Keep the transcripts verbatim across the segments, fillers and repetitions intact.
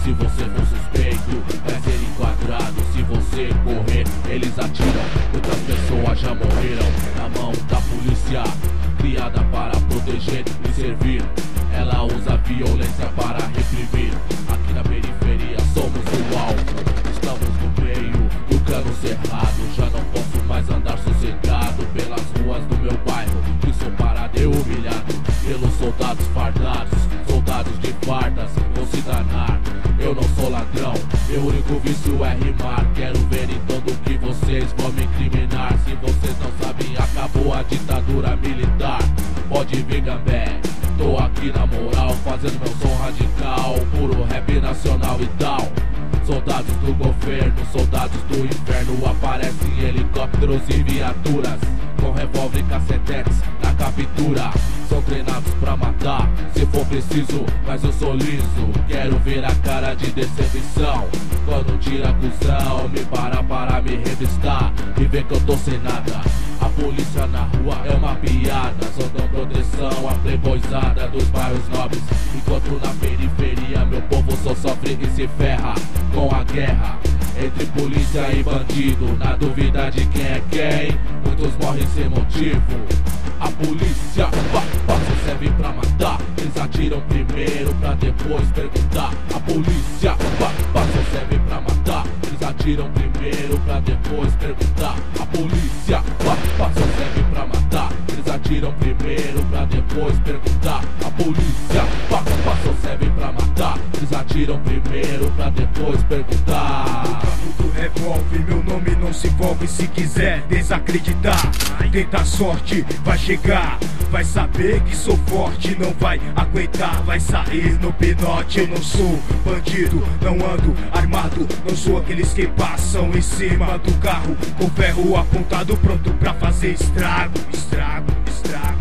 Se você for suspeito, vai ser enquadrado. Se você correr, eles atiram. Muitas pessoas já morreram na mão da polícia, criada para proteger e servir. Ela usa violência para reprimir. Aqui na periferia somos o alvo, estamos no meio do cano cerrado. Já não posso mais andar sossegado pelas ruas do meu bairro, que sou parado e humilhado pelos soldados fardados. Soldados de fardas vão se danar. Eu não sou ladrão, meu único vício é rimar. Quero ver então do que vocês vão me incriminar. Se vocês não sabem, acabou a ditadura militar. Pode vir gambé, tô aqui na moral, fazendo meu som radical, puro rap nacional e tal. Soldados do governo, soldados do inferno, aparecem em helicópteros e viaturas, com revólver e cacetetes na captura. São treinados pra matar, se for preciso, mas eu sou liso. Quero ver a cara de decepção quando tira cuzão, me para para me revistar e ver que eu tô sem nada. A polícia na rua é uma piada, só dão proteção à playboyzada dos bairros nobres, enquanto na periferia meu povo só sofre e se ferra com a guerra entre polícia e bandido. Na dúvida de quem é quem, muitos morrem sem motivo. A polícia pá, pá, só serve pra matar. Eles atiram primeiro pra depois perguntar. A polícia pá, pá, só serve pra matar. Eles atiram primeiro pra depois perguntar. A polícia pá, pá, só serve pra matar. Eles atiram primeiro pra depois perguntar. A polícia pá, pá, só serve pra matar. Eles atiram primeiro pra depois perguntar. No campo do revólver, meu nome não se envolve. Se quiser desacreditar, tenta a sorte, vai chegar. Vai saber que sou forte, não vai aguentar, vai sair no pinote. Eu não sou bandido, não ando armado, não sou aqueles que passam em cima do carro com ferro apontado, pronto pra fazer estrago, estrago, estrago.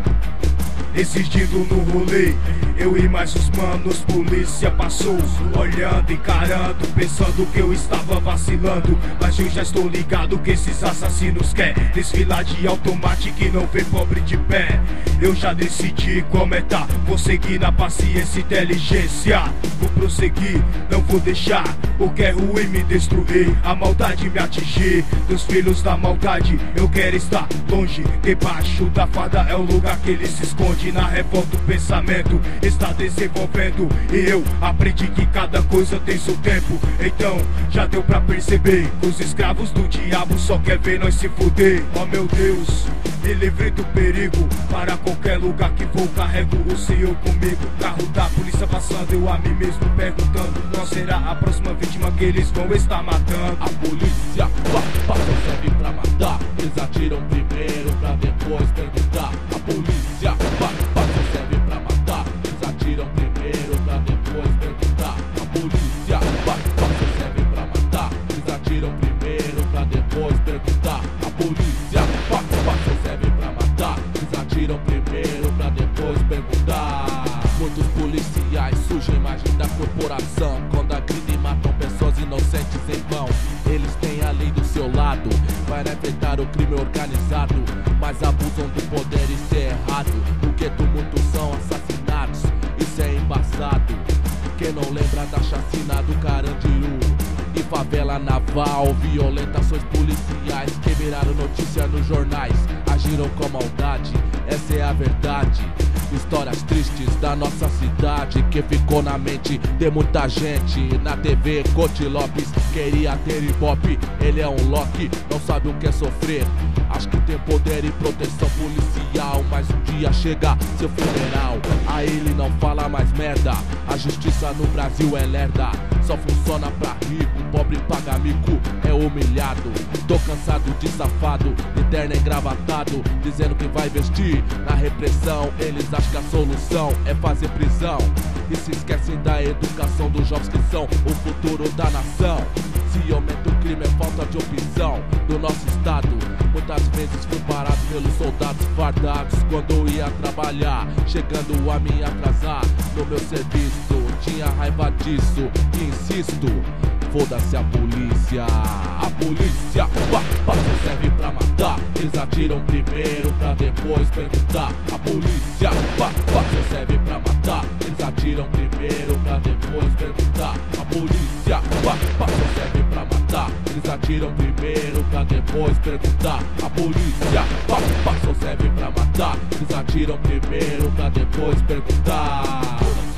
Existindo no rolê, eu e mais os manos, polícia passou, olhando, encarando, pensando que eu estava vacilando. Mas eu já estou ligado que esses assassinos querem desfilar de automático e não vê pobre de pé. Eu já decidi como é tá, vou seguir na paciência e inteligência. Vou prosseguir, não vou deixar o que é ruim me destruir, a maldade me atingir. Dos filhos da maldade eu quero estar longe, debaixo da farda é o lugar que ele se esconde. Na revolta o pensamento está desenvolvendo e eu aprendi que cada coisa tem seu tempo. Então já deu pra perceber que os escravos do diabo só quer ver nós se fuder. Oh meu Deus, me livre do perigo, para qualquer lugar que vou carrego o Senhor comigo. Carro da polícia passando, eu a mim mesmo perguntando qual será a próxima vítima que eles vão estar matando. A polícia pá, pá, só serve pra matar. Eles atiram primeiro pra depois perguntar. A polícia pá, pá, só serve pra matar. Eles atiram primeiro pra depois perguntar. A polícia pá, pá, só serve pra matar. Eles atiram primeiro pra depois perguntar. A polícia pá, pá, só serve pra matar. Eles atiram primeiro pra depois perguntar. Muitos policiais sujam a imagem da corporação quando agridem e matam pessoas inocentes em vão. Eles têm a lei do seu lado para enfrentar o crime organizado, mas abusam do poder, isso é errado. No gueto muitos são assassinados, isso é embaçado. Quem não lembra da chacina do Carandiru e favela naval, violentações policiais que viraram notícia nos jornais, agiram com maldade, essa é a verdade. Histórias tristes da nossa cidade que ficou na mente de muita gente. Na T V, Cote Lopes queria ter ibope, ele é um Loki, não sabe o que é sofrer. Acho que tem poder e proteção policial, mas um dia chega seu funeral, aí ele não fala mais merda. A justiça no Brasil é lerda, só funciona pra rico, pobre paga mico, é humilhado. Tô cansado de safado, de terno engravatado, dizendo que vai investir na repressão. Eles acham que a solução é fazer prisão e se esquecem da educação dos jovens que são o futuro da nação. Se aumenta o crime é falta de opção do nosso estado. Muitas vezes fui parado pelos soldados fardados quando ia trabalhar, chegando a me atrasar no meu serviço. Tinha raiva disso e insisto, foda-se a polícia. A polícia pá, pá, só serve pra matar. Eles atiram primeiro pra depois perguntar. A polícia pá, pá, só serve pra matar. Eles atiram primeiro pra depois perguntar. atiram primeiro pra depois perguntar. A polícia pa, pa, só serve pra matar. Eles atiram primeiro pra depois perguntar.